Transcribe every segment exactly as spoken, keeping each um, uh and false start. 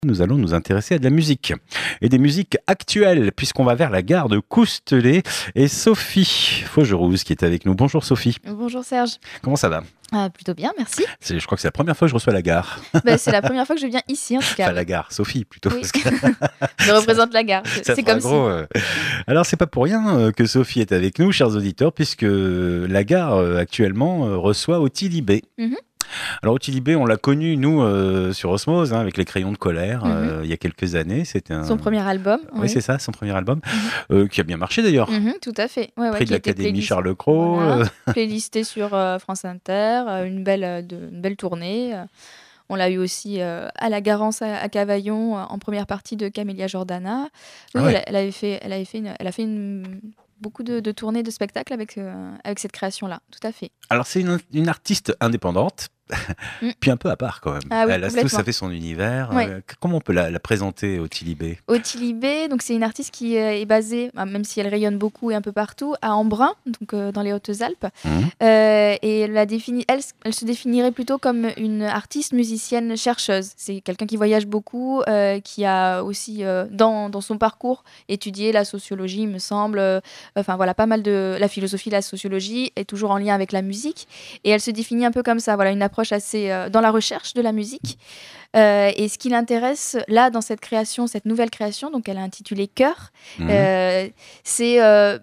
Nous allons nous intéresser à de la musique et des musiques actuelles puisqu'on va vers la gare de Coustelet et Sophie Faugerouz qui est avec nous. Bonjour Sophie. Bonjour Serge. Comment ça va? Ah, plutôt bien, merci. C'est, je crois que c'est la première fois que je reçois la gare. Bah, c'est la première fois que je viens ici en tout cas. Enfin la gare, Sophie plutôt. Oui. Parce que... je représente la gare, c'est, c'est comme gros, si. Euh... Alors c'est pas pour rien euh, que Sophie est avec nous, chers auditeurs, puisque la gare euh, actuellement euh, reçoit Ottilibé. Mm-hmm. Alors Ottilibé, on l'a connu nous euh, sur Osmose hein, avec les crayons de colère mm-hmm. euh, il y a quelques années. C'était un... son premier album. Oui, oui. c'est ça, son premier album mm-hmm. euh, qui a bien marché d'ailleurs. Mm-hmm, tout à fait. Ouais, ouais, Prix de l'Académie playlist... Charles Cros. Voilà. Playlisté sur euh, France Inter, euh, une belle, de, une belle tournée. Euh, on l'a eu aussi euh, à la Garance à, à Cavaillon euh, en première partie de Camélia Jordana. Oui, ah ouais. elle, elle avait fait, elle avait fait, une, elle a fait une beaucoup de, de tournées de spectacles avec, euh, avec cette création-là, tout à fait. Alors, c'est une, une artiste indépendante, mm. puis un peu à part quand même. Ah oui, elle a tout, ça fait son univers. Ouais. Euh, comment on peut la, la présenter, Ottilibé? Ottilibé, donc c'est une artiste qui est basée, même si elle rayonne beaucoup et un peu partout, à Embrun, donc euh, dans les Hautes-Alpes. Mm. Euh, et elle, la définit, elle, elle se définirait plutôt comme une artiste musicienne chercheuse. C'est quelqu'un qui voyage beaucoup, euh, qui a aussi, euh, dans, dans son parcours, étudié la sociologie, il me semble. Euh, Enfin voilà, pas mal de la philosophie, la sociologie est toujours en lien avec la musique et elle se définit un peu comme ça, voilà, une approche assez euh, dans la recherche de la musique. Euh, et ce qui l'intéresse là dans cette création, cette nouvelle création, donc elle a intitulé Cœur, mmh. euh, c'est euh,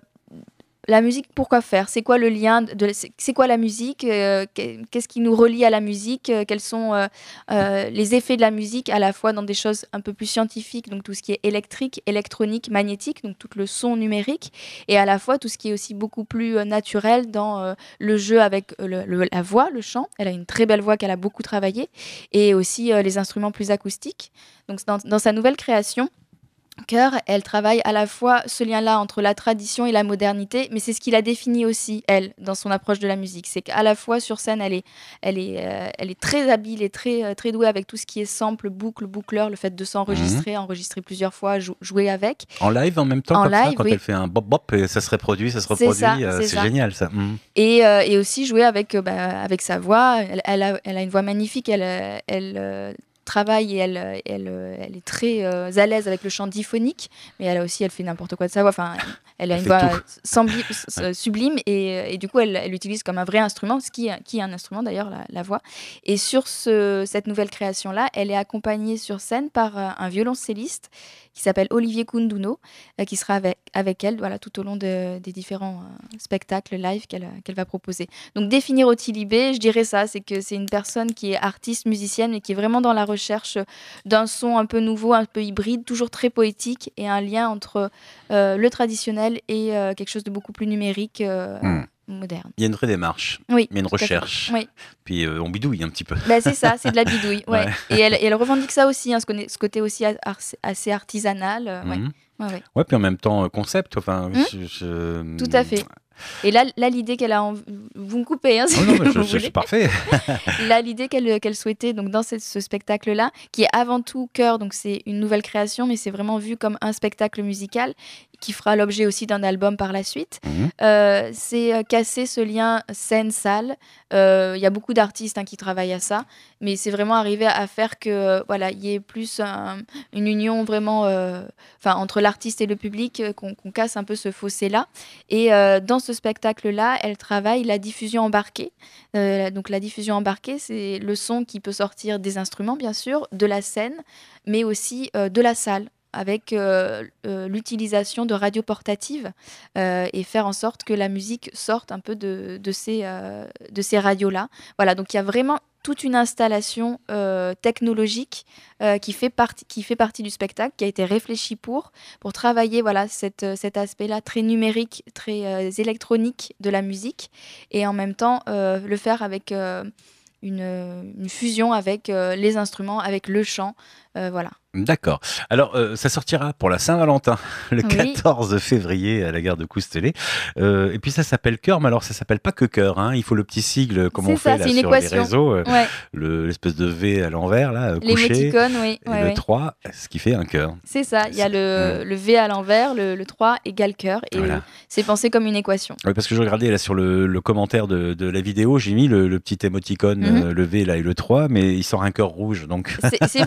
la musique, pourquoi faire? C'est quoi le lien de, c'est quoi la musique? euh, Qu'est-ce qui nous relie à la musique? Quels sont euh, euh, les effets de la musique à la fois dans des choses un peu plus scientifiques, donc tout ce qui est électrique, électronique, magnétique, donc tout le son numérique, et à la fois tout ce qui est aussi beaucoup plus euh, naturel dans euh, le jeu avec le, le, la voix, le chant. Elle a une très belle voix qu'elle a beaucoup travaillé, et aussi euh, les instruments plus acoustiques. Donc dans, dans sa nouvelle création, Cœur, elle travaille à la fois ce lien-là entre la tradition et la modernité, mais c'est ce qui la définit aussi, elle, dans son approche de la musique. C'est qu'à la fois, sur scène, elle est, elle est, euh, elle est très habile et très, très douée avec tout ce qui est sample, boucle, boucleur, le fait de s'enregistrer, mmh. enregistrer plusieurs fois, jou- jouer avec. En live en même temps, en comme live, ça, quand oui. elle fait un bop-bop, et ça se reproduit, ça se reproduit, c'est, ça, euh, c'est, c'est ça. génial ça. Mmh. Et, euh, et aussi jouer avec, euh, bah, avec sa voix. Elle, elle, a, elle a une voix magnifique, elle... elle euh, travaille et elle, elle, elle est très euh, à l'aise avec le chant diphonique, mais elle a aussi, elle fait n'importe quoi de sa voix. Enfin, elle a elle une voix sembli- ouais. sublime et, et du coup, elle, elle l'utilise comme un vrai instrument, ce qui, qui est un instrument d'ailleurs, la, la voix. Et sur ce, cette nouvelle création-là, elle est accompagnée sur scène par euh, un violoncelliste qui s'appelle Olivier Kounduno, euh, qui sera avec, avec elle voilà, tout au long de, des différents euh, spectacles live qu'elle, qu'elle va proposer. Donc définir Ottilibé, je dirais ça, c'est que c'est une personne qui est artiste, musicienne, mais qui est vraiment dans la recherche d'un son un peu nouveau, un peu hybride, toujours très poétique, et un lien entre euh, le traditionnel et euh, quelque chose de beaucoup plus numérique, euh, mmh. moderne. Il y a une vraie démarche, oui, il y a une recherche, oui. puis euh, on bidouille un petit peu. Bah, c'est ça, c'est de la bidouille, ouais. ouais. Et, elle, et elle revendique ça aussi, hein, ce, ce côté aussi assez artisanal. Euh, mmh. ouais. Ouais, ouais. ouais, puis en même temps, concept, enfin... Mmh. Je, je... Tout à fait. Et là, là, l'idée qu'elle a, en... vous me coupez, hein, si oh non, vous je, voulez. C'est parfait. Là, l'idée qu'elle, qu'elle souhaitait, donc dans ce, ce spectacle-là, qui est avant tout Cœur, donc c'est une nouvelle création, mais c'est vraiment vu comme un spectacle musical qui fera l'objet aussi d'un album par la suite. Mmh. Euh, c'est euh, casser ce lien scène-salle. Il euh, y a beaucoup d'artistes hein, qui travaillent à ça, mais c'est vraiment arriver à faire que euh, voilà, il y ait plus un, une union vraiment, euh, enfin entre l'artiste et le public, euh, qu'on, qu'on casse un peu ce fossé-là. Et euh, dans ce spectacle-là, elle travaille la diffusion embarquée. Euh, donc la diffusion embarquée, c'est le son qui peut sortir des instruments, bien sûr, de la scène, mais aussi euh, de la salle, avec euh, euh, l'utilisation de radios portatives euh, et faire en sorte que la musique sorte un peu de, de ces, euh, de ces radios-là. Voilà, donc il y a vraiment toute une installation euh, technologique euh, qui, fait partie, qui fait partie du spectacle, qui a été réfléchie pour, pour travailler voilà, cette, cet aspect-là très numérique, très euh, électronique de la musique, et en même temps euh, le faire avec euh, une, une fusion avec euh, les instruments, avec le chant, euh, voilà. D'accord. Alors, euh, ça sortira pour la Saint-Valentin, le oui. quatorze février à la gare de Coustelet. Euh, et puis ça s'appelle Cœur, mais alors ça s'appelle pas que Cœur. Hein. Il faut le petit sigle, comme c'est on ça, fait là, sur équation. les réseaux. Euh, ouais. le, l'espèce de V à l'envers, là, couché. L'émoticône, oui. Et ouais, le ouais. trois, ce qui fait un cœur. C'est ça. Il y a le, le V à l'envers, le, le trois égale cœur. Et voilà. C'est pensé comme une équation. Oui, parce que je regardais là sur le, le commentaire de, de la vidéo, j'ai mis le, le petit émoticône, mm-hmm. euh, le V là et le trois, mais il sort un cœur rouge. Donc... c'est, c'est voulu. Et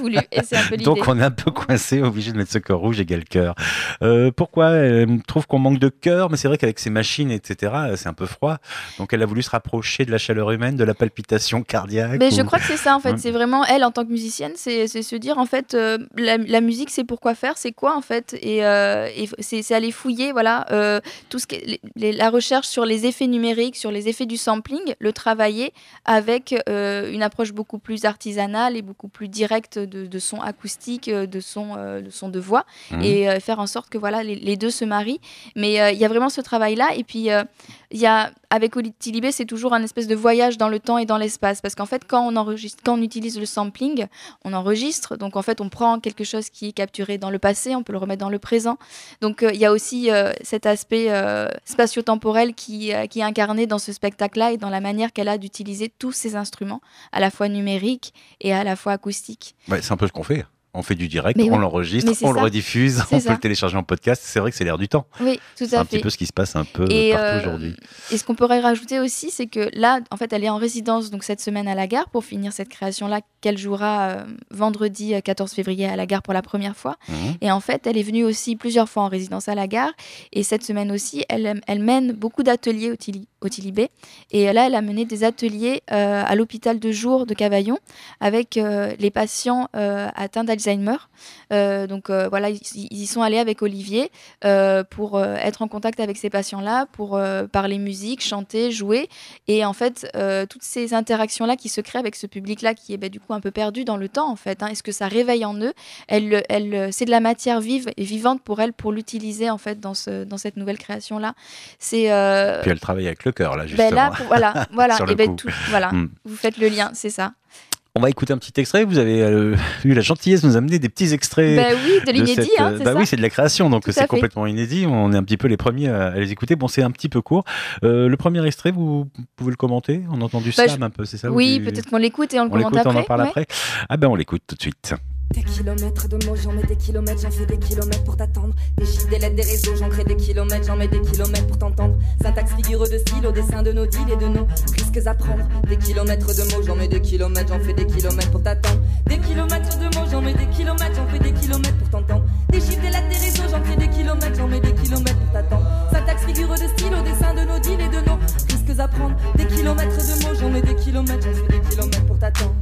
c'est un peu l'idée. Donc on est un peu coincé, obligé de mettre ce cœur rouge égale cœur. Euh, pourquoi elle trouve qu'on manque de cœur, mais c'est vrai qu'avec ces machines, et cetera, c'est un peu froid. Donc elle a voulu se rapprocher de la chaleur humaine, de la palpitation cardiaque. Mais ou... je crois que c'est ça en fait. Ouais. C'est vraiment elle en tant que musicienne, c'est, c'est se dire en fait euh, la, la musique c'est pourquoi faire, c'est quoi en fait, et, euh, et c'est, c'est aller fouiller voilà euh, tout ce qui est, les, les, la recherche sur les effets numériques, sur les effets du sampling, le travailler avec euh, une approche beaucoup plus artisanale et beaucoup plus directe de, de son acoustique, de son euh, de son de voix, mmh. et euh, faire en sorte que voilà les, les deux se marient. Mais il euh, y a vraiment ce travail là, et puis il euh, y a avec Otilibé, c'est toujours un espèce de voyage dans le temps et dans l'espace, parce qu'en fait, quand on enregistre, quand on utilise le sampling, on enregistre, donc en fait, on prend quelque chose qui est capturé dans le passé, on peut le remettre dans le présent. Donc il euh, y a aussi euh, cet aspect euh, spatio-temporel qui, euh, qui est incarné dans ce spectacle-là et dans la manière qu'elle a d'utiliser tous ces instruments, à la fois numériques et à la fois acoustiques. Ouais, c'est un peu ce qu'on fait. On fait du direct, mais on oui, l'enregistre, on ça. le rediffuse, c'est on ça. peut le télécharger en podcast. C'est vrai que c'est l'air du temps. Oui, tout à c'est fait. un petit peu ce qui se passe un peu et partout euh, aujourd'hui. Et ce qu'on pourrait rajouter aussi, c'est que là, en fait, elle est en résidence donc cette semaine à la Gare pour finir cette création-là qu'elle jouera euh, vendredi quatorze février à la Gare pour la première fois. Mmh. Et en fait, elle est venue aussi plusieurs fois en résidence à la Gare. Et cette semaine aussi, elle, elle mène beaucoup d'ateliers au Tili, Otilibé. Et là, elle a mené des ateliers euh, à l'hôpital de jour de Cavaillon avec euh, les patients euh, atteints d'Alzheimer. Euh, donc euh, voilà, ils, ils y sont allés avec Olivier euh, pour euh, être en contact avec ces patients-là, pour euh, parler musique, chanter, jouer. Et en fait, euh, toutes ces interactions-là qui se créent avec ce public-là qui est bah, du coup un peu perdu dans le temps, en fait. Hein, est-ce que ça réveille en eux elle, elle, c'est de la matière vive et vivante pour elle, pour l'utiliser en fait dans, ce, dans cette nouvelle création-là. C'est, euh... Puis elle travaille avec le cœur, là, justement. Ben là, pour, voilà, voilà, Sur et le ben coup. tout, voilà. Mm. Vous faites le lien, c'est ça. On va écouter un petit extrait. Vous avez euh, eu la gentillesse de nous amener des petits extraits. Bah oui, de l'inédit, de cette, hein, c'est bah ça. oui, c'est de la création, donc Tout c'est complètement inédit. On est un petit peu les premiers à les écouter. Bon, c'est un petit peu court. Euh, le premier extrait, vous pouvez le commenter. On a entendu bah, slam je... un peu, c'est ça? Oui, du... peut-être qu'on l'écoute et on le on commente l'écoute, après. On en parle ouais. après. Ah ben, on l'écoute tout de suite. Des kilomètres de mots, j'en mets des kilomètres, j'en fais des kilomètres pour t'attendre. Des chiffres, des lettres, des réseaux, j'en crée des kilomètres, j'en mets des kilomètres pour t'entendre. Syntaxe, figure de style, au dessin de nos deals et de nos risques à prendre. Des kilomètres de mots, j'en mets des kilomètres, j'en fais des kilomètres pour t'attendre. Des kilomètres de mots, j'en mets des kilomètres, j'en fais des kilomètres pour t'entendre. Des chiffres, des lettres, des réseaux, j'en crée des kilomètres, j'en mets des kilomètres pour t'attendre. Syntaxe, figure de style, au dessin de nos deals et de nos risques à prendre. Des kilomètres de mots, j'en mets des kilomètres, j'en fais des kilomètres pour t'attendre.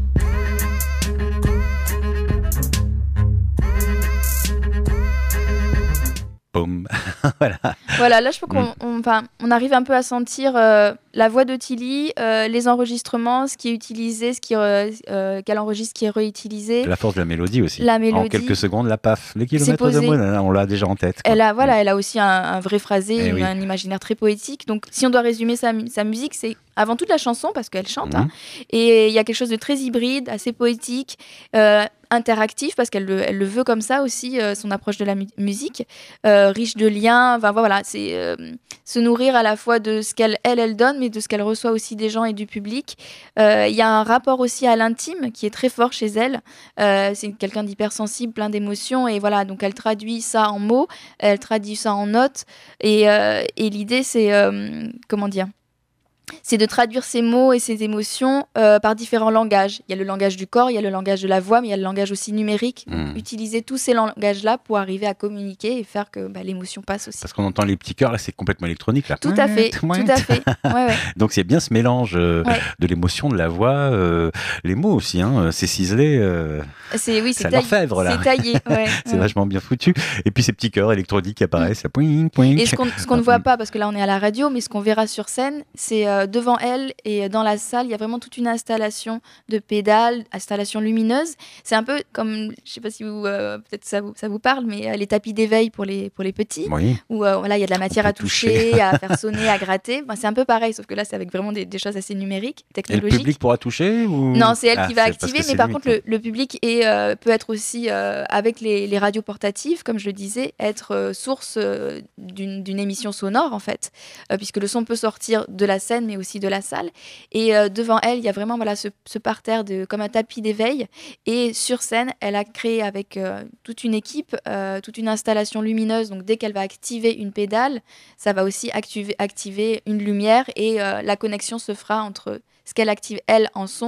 Boum. Voilà. Voilà, là je pense qu'on on, on, on arrive un peu à sentir euh, la voix de Tilly, euh, les enregistrements, ce qui est utilisé, ce qui, euh, euh, qu'elle enregistre, ce qui est réutilisé. La force de la mélodie aussi. La mélodie. En quelques secondes, la paf. Les kilomètres de mots, on l'a déjà en tête. Quoi. Elle a, voilà, elle a aussi un, un vrai phrasé, eh une, oui. un imaginaire très poétique. Donc si on doit résumer sa, sa musique, c'est avant toute la chanson, parce qu'elle chante. Mmh. Hein, et il y a quelque chose de très hybride, assez poétique. Euh, interactif parce qu'elle le, elle le veut comme ça aussi, euh, son approche de la mu- musique, euh, riche de liens, enfin voilà, c'est euh, se nourrir à la fois de ce qu'elle elle, elle donne, mais de ce qu'elle reçoit aussi des gens et du public. Il euh, y a un rapport aussi à l'intime qui est très fort chez elle. Euh, c'est quelqu'un d'hypersensible, plein d'émotions, et voilà, donc elle traduit ça en mots, elle traduit ça en notes, et, euh, et l'idée c'est, euh, comment dire, c'est de traduire ces mots et ces émotions euh, par différents langages. Il y a le langage du corps, il y a le langage de la voix, mais il y a le langage aussi numérique. Donc, mmh. utiliser tous ces langages-là pour arriver à communiquer et faire que bah, l'émotion passe aussi. Parce qu'on entend les petits cœurs, là, c'est complètement électronique. Là. Tout à fait, tout à fait. Ouais, ouais. Donc, c'est bien ce mélange euh, ouais. de l'émotion, de la voix, euh, les mots aussi, hein, c'est ciselé. Euh, c'est, oui, c'est, c'est taillé, l'orfèvre, là. C'est taillé, ouais, c'est ouais. vachement bien foutu. Et puis, ces petits cœurs électroniques qui apparaissent, là, poing, poing. Et ce qu'on, ce qu'on ne voit pas, parce que là, on est à la radio, mais ce qu'on verra sur scène, c'est euh, devant elle, et dans la salle, il y a vraiment toute une installation de pédales, installation lumineuse. C'est un peu comme, je ne sais pas si vous, euh, peut-être ça vous, ça vous parle, mais euh, les tapis d'éveil pour les, pour les petits, oui. où euh, voilà, il y a de la matière à toucher, toucher, à faire sonner, à gratter. Enfin, c'est un peu pareil, sauf que là, c'est avec vraiment des, des choses assez numériques, technologiques. Et le public pourra toucher ou... Non, c'est elle ah, qui va activer, mais par limite. contre, le, le public est, euh, peut être aussi, euh, avec les, les radios portatives, comme je le disais, être euh, source euh, d'une, d'une émission sonore, en fait, euh, puisque le son peut sortir de la scène, mais aussi de la salle. Et euh, devant elle, il y a vraiment voilà, ce, ce parterre de, comme un tapis d'éveil. Et sur scène, elle a créé avec euh, toute une équipe, euh, toute une installation lumineuse. Donc dès qu'elle va activer une pédale, ça va aussi activer, activer une lumière. Et euh, la connexion se fera entre ce qu'elle active, elle, en son,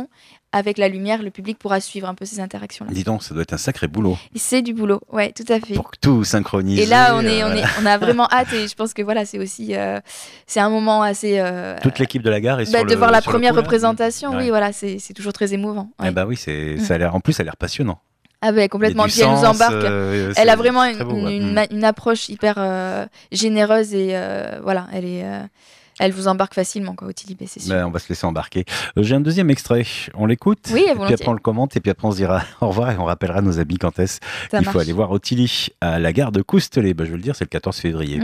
avec la lumière, le public pourra suivre un peu ces interactions-là. Dis donc, ça doit être un sacré boulot. Et c'est du boulot, ouais, tout à fait. Pour tout synchroniser. Et là, on, est, on, est, on a vraiment hâte et je pense que voilà, c'est aussi euh, c'est un moment assez... Euh, Toute l'équipe de la gare est bah, sur de le voir la sur première le coup, représentation, ouais. oui, voilà, c'est, c'est toujours très émouvant. Ouais. Eh bah oui, c'est, Mm. ça a l'air, en plus, ça a l'air passionnant. Ah ben complètement, Il y puis a du elle nous sens, embarque. euh, Elle c'est- a vraiment c'est une, très beau, ouais. une, Mm. une approche hyper euh, généreuse et euh, voilà, elle est, euh, elle vous embarque facilement quoi, au Tilibé, c'est sûr. Ben, on va se laisser embarquer. Euh, J'ai un deuxième extrait. On l'écoute. Oui, Et puis volontiers. après, on le commente. Et puis après, on se dira au revoir et on rappellera nos amis quand est-ce Ça qu'il faut marche. aller voir Ottilie à la gare de Coustelet. Ben, je veux le dire, c'est le quatorze février. Mm.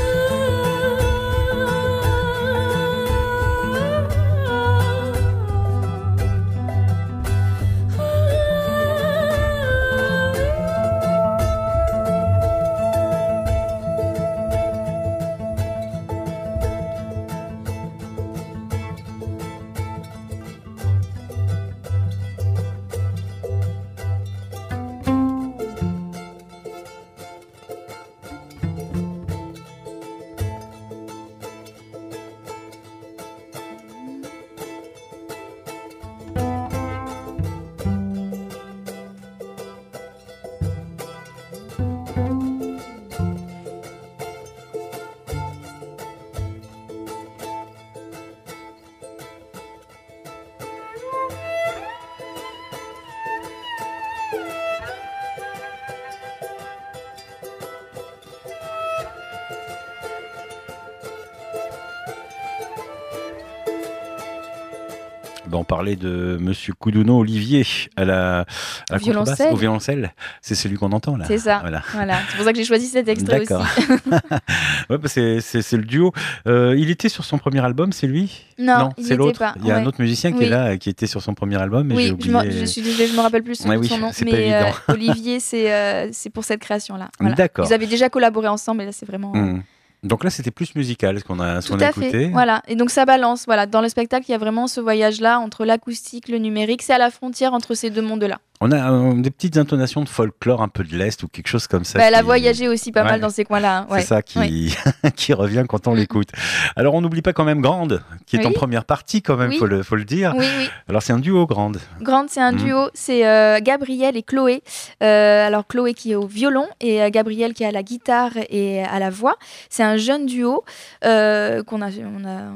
Ben, on parlait de Monsieur Koudouno Olivier à la, à la Violoncelle. contrebasse, au violoncelle. C'est celui qu'on entend là. C'est ça. Voilà. Voilà, c'est pour ça que j'ai choisi cet extrait D'accord. aussi. Ouais, bah, c'est, c'est, c'est le duo. Euh, il était sur son premier album, c'est lui? Non, il c'est était l'autre. pas, Il y a un ouais. autre musicien qui Oui. est là, qui était sur son premier album, mais j'ai Oui, je, oublié. m'en- je suis désolée, je me rappelle plus son, Ouais, oui, son nom, c'est pas mais euh, évident. Olivier, c'est euh, c'est pour cette création-là. Voilà. D'accord. Ils avaient déjà collaboré ensemble, et là c'est vraiment. Hmm. Donc là, c'était plus musical, ce qu'on a, ce Tout qu'on a à écouté. fait. Voilà. Et donc ça balance. Voilà. Dans le spectacle, il y a vraiment ce voyage-là entre l'acoustique, le numérique. C'est à la frontière entre ces deux mondes-là. On a euh, des petites intonations de folklore un peu de l'Est ou quelque chose comme ça. Bah, elle a qui- voyagé aussi pas Ouais. mal dans ces coins-là. hein. Ouais. C'est ça qui, qui revient quand on Mm. l'écoute. Alors, on n'oublie pas quand même Grande, qui est en Oui. première partie quand même, Oui. faut le, faut le dire. Oui, oui. Alors, c'est un duo Grande. Grande, c'est un Mm. duo. C'est euh, Gabriel et Chloé. Euh, alors Chloé qui est au violon et euh, Gabriel qui est à la guitare et à la voix. C'est un jeune duo euh, qu'on a, on a,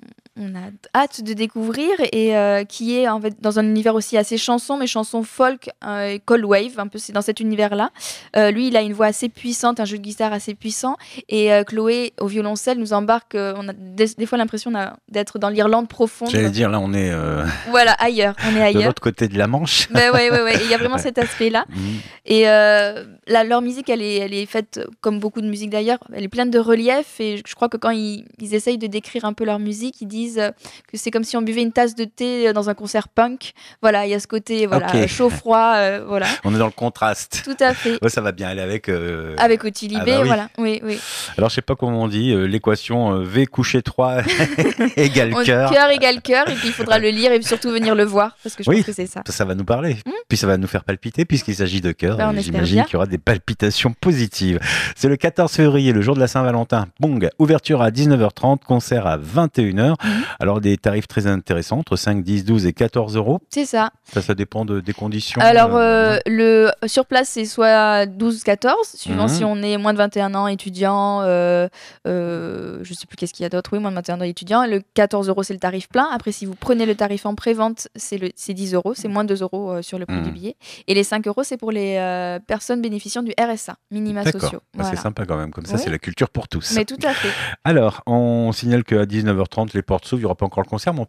on a hâte de découvrir et euh, qui est en fait dans un univers aussi assez chanson, mais chanson folk, euh, cold wave, un peu c'est dans cet univers-là. Euh, lui, il a une voix assez puissante, un jeu de guitare assez puissant, et euh, Chloé au violoncelle nous embarque. euh, on a des, des fois l'impression d'a- d'être dans l'Irlande profonde. J'allais dire, là, on est euh, Voilà, ailleurs, on est de ailleurs. l'autre côté de la Manche. Ben ouais, ouais, ouais. Il y a vraiment cet aspect-là. Mm. Et euh, la- leur musique, elle est, elle est faite comme beaucoup de musique d'ailleurs. Elle est pleine de relief. Et je crois que quand ils, ils essayent de décrire un peu leur musique, ils disent euh, que c'est comme si on buvait une tasse de thé dans un concert punk. Voilà, il y a ce côté voilà, Ok. chaud-froid. euh, voilà, On est dans le contraste. tout à fait. Ouais, ça va bien aller avec. euh, Avec Ottilibé, Ah bah oui. voilà. Oui, oui. Alors, je sais pas comment on dit, euh, l'équation euh, V couché trois égale On- cœur. Cœur égale cœur. Et puis il faudra le lire et surtout venir le voir. Parce que je Oui. pense que c'est ça. Ça, ça va nous parler. Puis ça va nous faire palpiter puisqu'il s'agit de cœur. Ben, on et espère J'imagine bien. qu'il y aura des palpitations positives. C'est le quatorze février, le jour de la Saint-Valentin. Bong, ouverture à dix-neuf heures trente, concert à vingt et une heures. Mhm. Alors des tarifs très intéressants, entre cinq, dix, douze et quatorze euros. C'est ça. Ça, ça dépend de, des conditions. Alors, euh, euh, le, sur place, c'est soit douze quatorze, suivant Mhm. si on est moins de vingt et un ans, étudiant, euh, euh, je sais plus qu'est-ce qu'il y a d'autre, oui, moins de vingt et un ans, étudiant. Le quatorze euros, c'est le tarif plein. Après, si vous prenez le tarif en pré-vente, c'est le- c'est dix euros, c'est moins deux euros euh, sur le prix Mhm. du billet. Et les cinq euros, c'est pour les euh, personnes bénéficiant du R S A, minima D'accord. sociaux. Bah, Voilà. C'est sympa quand même, comme ça Oui. c'est la culture pour tous. Mais tout à fait. Alors, on signale qu'à dix-neuf heures trente, les portes s'ouvrent, il n'y aura pas encore le concert, mais on